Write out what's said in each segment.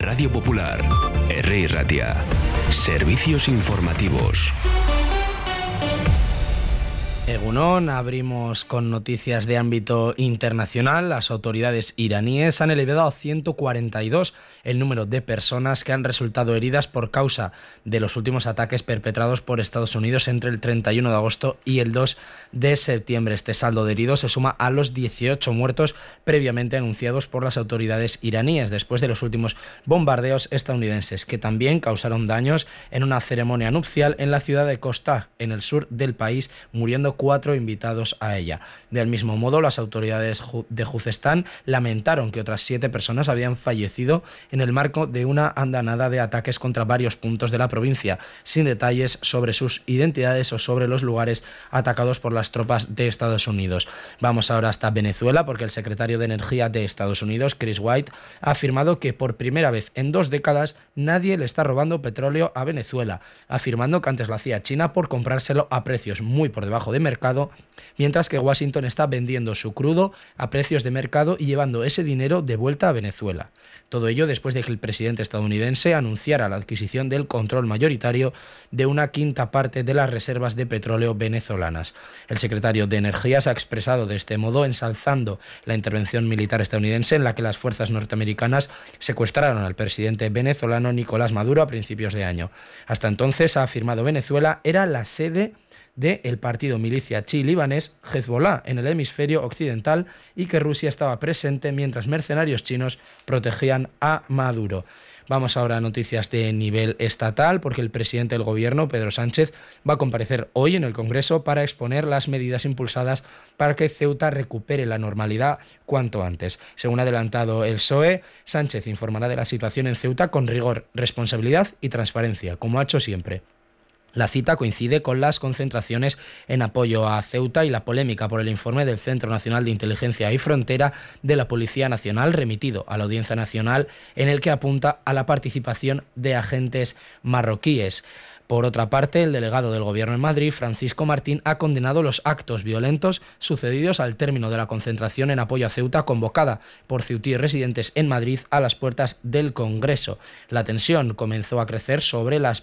Radio Popular, Herri Ratia. Servicios informativos. Egunon, abrimos con noticias de ámbito internacional. Las autoridades iraníes han elevado a 142 el número de personas que han resultado heridas por causa de los últimos ataques perpetrados por Estados Unidos entre el 31 de agosto y el 2 de septiembre. Este saldo de heridos se suma a los 18 muertos previamente anunciados por las autoridades iraníes después de los últimos bombardeos estadounidenses, que también causaron daños en una ceremonia nupcial en la ciudad de Kostach, en el sur del país, muriendo 4 invitados a ella. Del mismo modo, las autoridades de Juzestán lamentaron que otras 7 personas habían fallecido en el marco de una andanada de ataques contra varios puntos de la provincia, sin detalles sobre sus identidades o sobre los lugares atacados por las tropas de Estados Unidos. Vamos ahora hasta Venezuela, porque el secretario de Energía de Estados Unidos, Chris White, ha afirmado que por primera vez en 2 décadas nadie le está robando petróleo a Venezuela, afirmando que antes lo hacía China por comprárselo a precios muy por debajo de mercado, mientras que Washington está vendiendo su crudo a precios de mercado y llevando ese dinero de vuelta a Venezuela. Todo ello después de que el presidente estadounidense anunciara la adquisición del control mayoritario de una quinta parte de las reservas de petróleo venezolanas. El secretario de Energía se ha expresado de este modo, ensalzando la intervención militar estadounidense en la que las fuerzas norteamericanas secuestraron al presidente venezolano Nicolás Maduro a principios de año. Hasta entonces, ha afirmado, Venezuela era la sede del partido milicia chií-libanés Hezbollah en el hemisferio occidental y que Rusia estaba presente mientras mercenarios chinos protegían a Maduro. Vamos ahora a noticias de nivel estatal, porque el presidente del gobierno, Pedro Sánchez, va a comparecer hoy en el Congreso para exponer las medidas impulsadas para que Ceuta recupere la normalidad cuanto antes. Según ha adelantado el PSOE, Sánchez informará de la situación en Ceuta con rigor, responsabilidad y transparencia, como ha hecho siempre. La cita coincide con las concentraciones en apoyo a Ceuta y la polémica por el informe del Centro Nacional de Inteligencia y Frontera de la Policía Nacional remitido a la Audiencia Nacional, en el que apunta a la participación de agentes marroquíes. Por otra parte, el delegado del Gobierno en Madrid, Francisco Martín, ha condenado los actos violentos sucedidos al término de la concentración en apoyo a Ceuta convocada por ceutíes residentes en Madrid a las puertas del Congreso. La tensión comenzó a crecer sobre las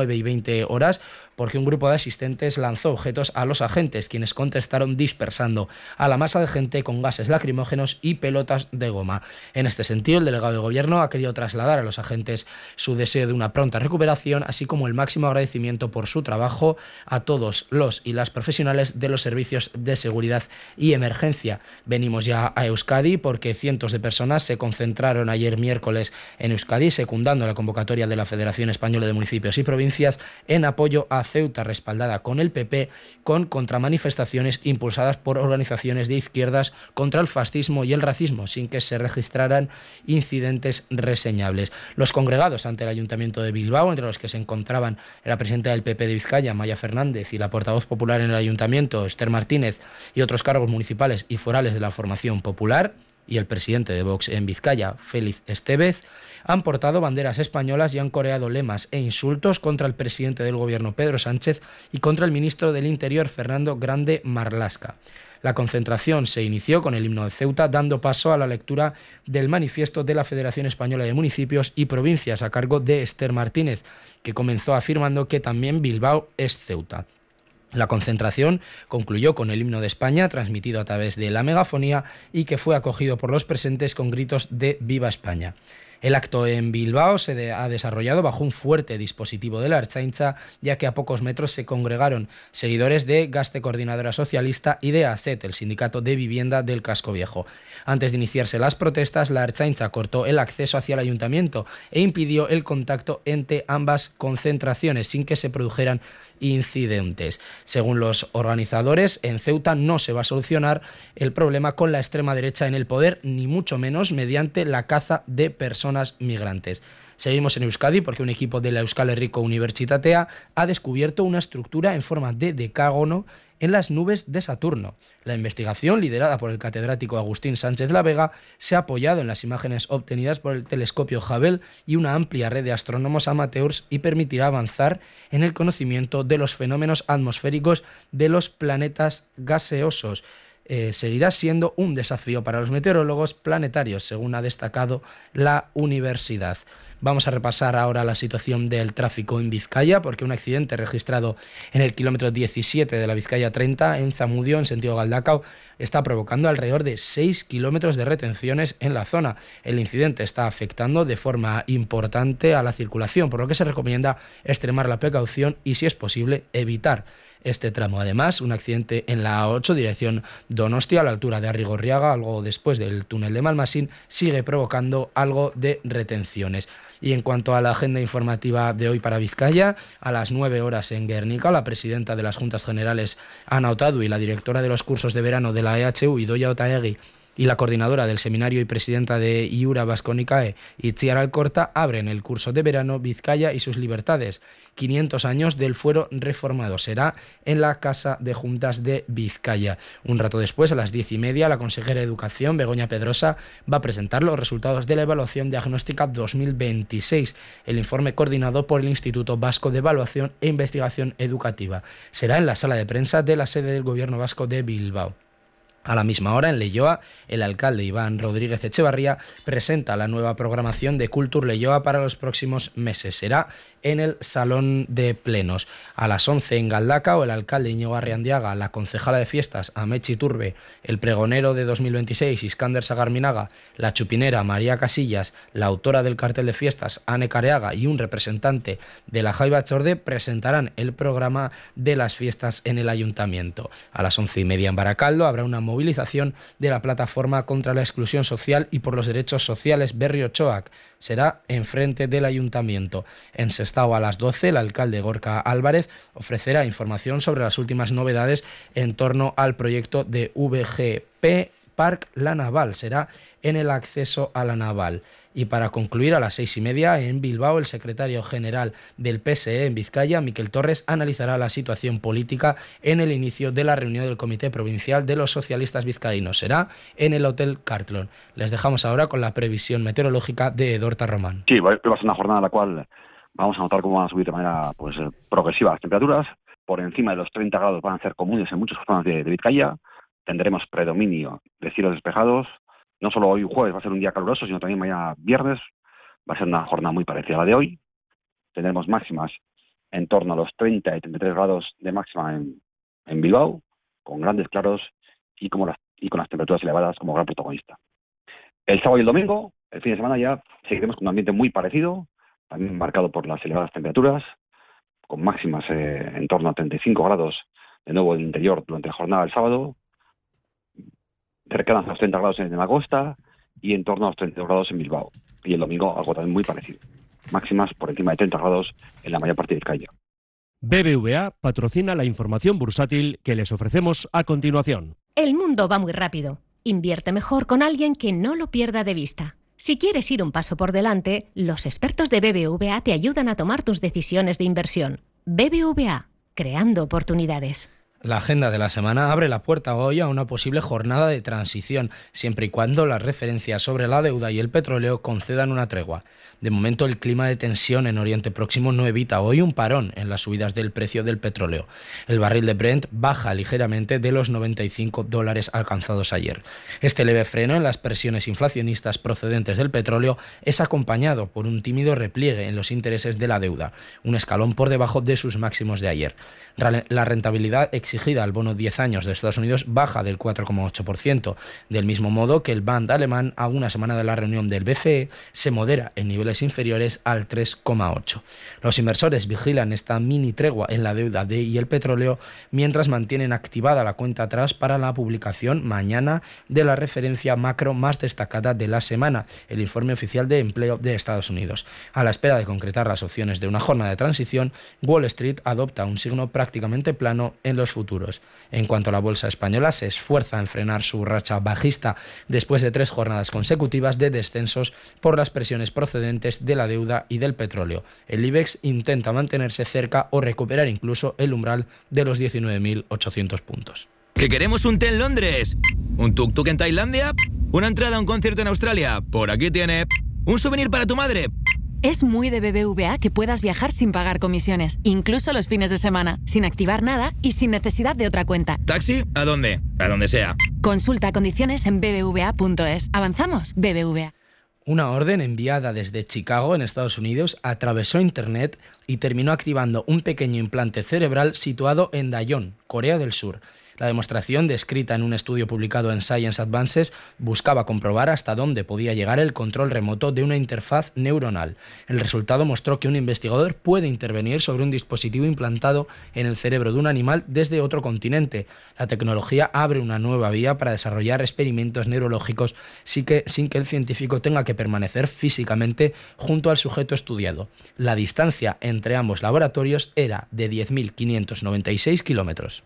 9:20 porque un grupo de asistentes lanzó objetos a los agentes, quienes contestaron dispersando a la masa de gente con gases lacrimógenos y pelotas de goma. En este sentido, el delegado de Gobierno ha querido trasladar a los agentes su deseo de una pronta recuperación, así como el máximo agradecimiento por su trabajo a todos los y las profesionales de los servicios de seguridad y emergencia. Venimos ya a Euskadi, porque cientos de personas se concentraron ayer miércoles en Euskadi, secundando la convocatoria de la Federación Española de Municipios y Provincias en apoyo a Ceuta, respaldada con el PP, con contramanifestaciones impulsadas por organizaciones de izquierdas contra el fascismo y el racismo, sin que se registraran incidentes reseñables. Los congregados ante el Ayuntamiento de Bilbao, entre los que se encontraban la presidenta del PP de Vizcaya, Maya Fernández, y la portavoz popular en el Ayuntamiento, Esther Martínez, y otros cargos municipales y forales de la formación popular, y el presidente de Vox en Vizcaya, Félix Estévez, han portado banderas españolas y han coreado lemas e insultos contra el presidente del gobierno, Pedro Sánchez, y contra el ministro del Interior, Fernando Grande Marlaska. La concentración se inició con el himno de Ceuta, dando paso a la lectura del manifiesto de la Federación Española de Municipios y Provincias a cargo de Esther Martínez, que comenzó afirmando que también Bilbao es Ceuta. La concentración concluyó con el himno de España, transmitido a través de la megafonía y que fue acogido por los presentes con gritos de ¡Viva España! El acto en Bilbao se ha desarrollado bajo un fuerte dispositivo de la Ertzaintza, ya que a pocos metros se congregaron seguidores de Gazte Coordinadora Socialista y de ASET, el sindicato de vivienda del Casco Viejo. Antes de iniciarse las protestas, la Ertzaintza cortó el acceso hacia el ayuntamiento e impidió el contacto entre ambas concentraciones sin que se produjeran incidentes. Según los organizadores, en Ceuta no se va a solucionar el problema con la extrema derecha en el poder, ni mucho menos mediante la caza de personas migrantes. Seguimos en Euskadi porque un equipo de la Euskal Herriko Unibertsitatea ha descubierto una estructura en forma de decágono en las nubes de Saturno. La investigación, liderada por el catedrático Agustín Sánchez La Vega, se ha apoyado en las imágenes obtenidas por el telescopio Hubble y una amplia red de astrónomos amateurs y permitirá avanzar en el conocimiento de los fenómenos atmosféricos de los planetas gaseosos. Seguirá siendo un desafío para los meteorólogos planetarios, según ha destacado la universidad. Vamos a repasar ahora la situación del tráfico en Vizcaya, porque un accidente registrado en el kilómetro 17 de la Vizcaya 30 en Zamudio, en sentido Galdakao, está provocando alrededor de 6 kilómetros de retenciones en la zona. El incidente está afectando de forma importante a la circulación, por lo que se recomienda extremar la precaución y, si es posible, evitar este tramo. Además, un accidente en la A8, dirección Donostia, a la altura de Arrigorriaga, algo después del túnel de Malmasín, sigue provocando algo de retenciones. Y en cuanto a la agenda informativa de hoy para Vizcaya, a las 9 horas en Guernica, la presidenta de las Juntas Generales, Ana Otadui, y la directora de los cursos de verano de la EHU, Idoia Otaegui, y la coordinadora del seminario y presidenta de Iura Vasconicae, Itziar Alcorta, abren el curso de verano Vizcaya y sus libertades. 500 años del fuero reformado. Será en la Casa de Juntas de Vizcaya. Un rato después, a las 10:30, la consejera de Educación, Begoña Pedrosa, va a presentar los resultados de la evaluación diagnóstica 2026, el informe coordinado por el Instituto Vasco de Evaluación e Investigación Educativa. Será en la sala de prensa de la sede del Gobierno Vasco de Bilbao. A la misma hora, en Leioa, el alcalde Iván Rodríguez Echevarría presenta la nueva programación de Cultur Leioa para los próximos meses. Será en el Salón de Plenos. A las 11 en Galdakao, el alcalde Íñigo Arriandiaga, la concejala de fiestas Amechi Turbe, el pregonero de 2026 Iskander Sagarminaga, la chupinera María Casillas, la autora del cartel de fiestas Ane Careaga y un representante de la Jaiba Chorde presentarán el programa de las fiestas en el ayuntamiento. A las 11:30 en Baracaldo habrá una movilización de la plataforma contra la exclusión social y por los derechos sociales Berri Ochoac. Será enfrente del ayuntamiento. En Sestao, a las 12, el alcalde Gorka Álvarez ofrecerá información sobre las últimas novedades en torno al proyecto de VGP Park La Naval. Será en el acceso a la Naval. Y para concluir, a las 6:30 en Bilbao, el secretario general del PSE en Vizcaya, Miquel Torres, analizará la situación política en el inicio de la reunión del Comité Provincial de los Socialistas Vizcaínos. Será en el Hotel Cartlon. Les dejamos ahora con la previsión meteorológica de Edorta Román. Sí, va a ser una jornada en la cual vamos a notar cómo van a subir de manera progresiva las temperaturas. Por encima de los 30 grados van a ser comunes en muchas zonas de Vizcaya. Tendremos predominio de cielos despejados. No solo hoy jueves va a ser un día caluroso, sino también mañana viernes va a ser una jornada muy parecida a la de hoy. Tendremos máximas en torno a los 30 y 33 grados de máxima en Bilbao, con grandes claros y con las temperaturas elevadas como gran protagonista. El sábado y el domingo, el fin de semana, ya seguiremos con un ambiente muy parecido, también marcado por las elevadas temperaturas, con máximas en torno a 35 grados de nuevo en el interior durante la jornada del sábado, cercanas a los 30 grados en la costa y en torno a los 32 grados en Bilbao. Y el domingo algo también muy parecido. Máximas por encima de 30 grados en la mayor parte de Vizcaya. BBVA patrocina la información bursátil que les ofrecemos a continuación. El mundo va muy rápido. Invierte mejor con alguien que no lo pierda de vista. Si quieres ir un paso por delante, los expertos de BBVA te ayudan a tomar tus decisiones de inversión. BBVA, creando oportunidades. La agenda de la semana abre la puerta hoy a una posible jornada de transición, siempre y cuando las referencias sobre la deuda y el petróleo concedan una tregua. De momento, el clima de tensión en Oriente Próximo no evita hoy un parón en las subidas del precio del petróleo. El barril de Brent baja ligeramente de los $95 alcanzados ayer. Este leve freno en las presiones inflacionistas procedentes del petróleo es acompañado por un tímido repliegue en los intereses de la deuda, un escalón por debajo de sus máximos de ayer. La rentabilidad exigida al bono 10 años de Estados Unidos baja del 4,8%, del mismo modo que el Bund alemán, a una semana de la reunión del BCE, se modera en niveles inferiores al 3,8%. Los inversores vigilan esta mini tregua en la deuda y el petróleo, mientras mantienen activada la cuenta atrás para la publicación mañana de la referencia macro más destacada de la semana, el informe oficial de empleo de Estados Unidos. A la espera de concretar las opciones de una jornada de transición, Wall Street adopta un signo prácticamente plano en los futuros. En cuanto a la bolsa española, se esfuerza en frenar su racha bajista después de 3 jornadas consecutivas de descensos por las presiones procedentes de la deuda y del petróleo. El IBEX intenta mantenerse cerca o recuperar incluso el umbral de los 19.800 puntos. ¿Que queremos un té en Londres? ¿Un tuk-tuk en Tailandia? ¿Una entrada a un concierto en Australia? Por aquí tiene. ¿Un souvenir para tu madre? Es muy de BBVA que puedas viajar sin pagar comisiones, incluso los fines de semana, sin activar nada y sin necesidad de otra cuenta. ¿Taxi? ¿A dónde? A donde sea. Consulta condiciones en bbva.es. ¿Avanzamos? BBVA. Una orden enviada desde Chicago, en Estados Unidos, atravesó Internet y terminó activando un pequeño implante cerebral situado en Daejeon, Corea del Sur. La demostración, descrita en un estudio publicado en Science Advances, buscaba comprobar hasta dónde podía llegar el control remoto de una interfaz neuronal. El resultado mostró que un investigador puede intervenir sobre un dispositivo implantado en el cerebro de un animal desde otro continente. La tecnología abre una nueva vía para desarrollar experimentos neurológicos sin que el científico tenga que permanecer físicamente junto al sujeto estudiado. La distancia entre ambos laboratorios era de 10.596 kilómetros.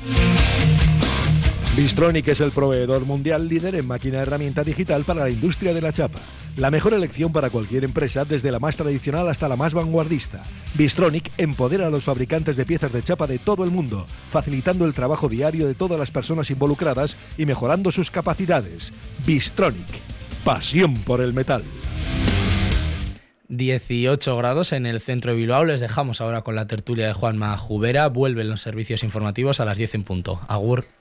Bystronic es el proveedor mundial líder en máquina herramienta digital para la industria de la chapa. La mejor elección para cualquier empresa, desde la más tradicional hasta la más vanguardista. Bystronic empodera a los fabricantes de piezas de chapa de todo el mundo, facilitando el trabajo diario de todas las personas involucradas y mejorando sus capacidades. Bystronic, pasión por el metal. 18 grados en el centro de Bilbao. Les dejamos ahora con la tertulia de Juanma Jubera. Vuelven los servicios informativos a las 10 en punto. Agur.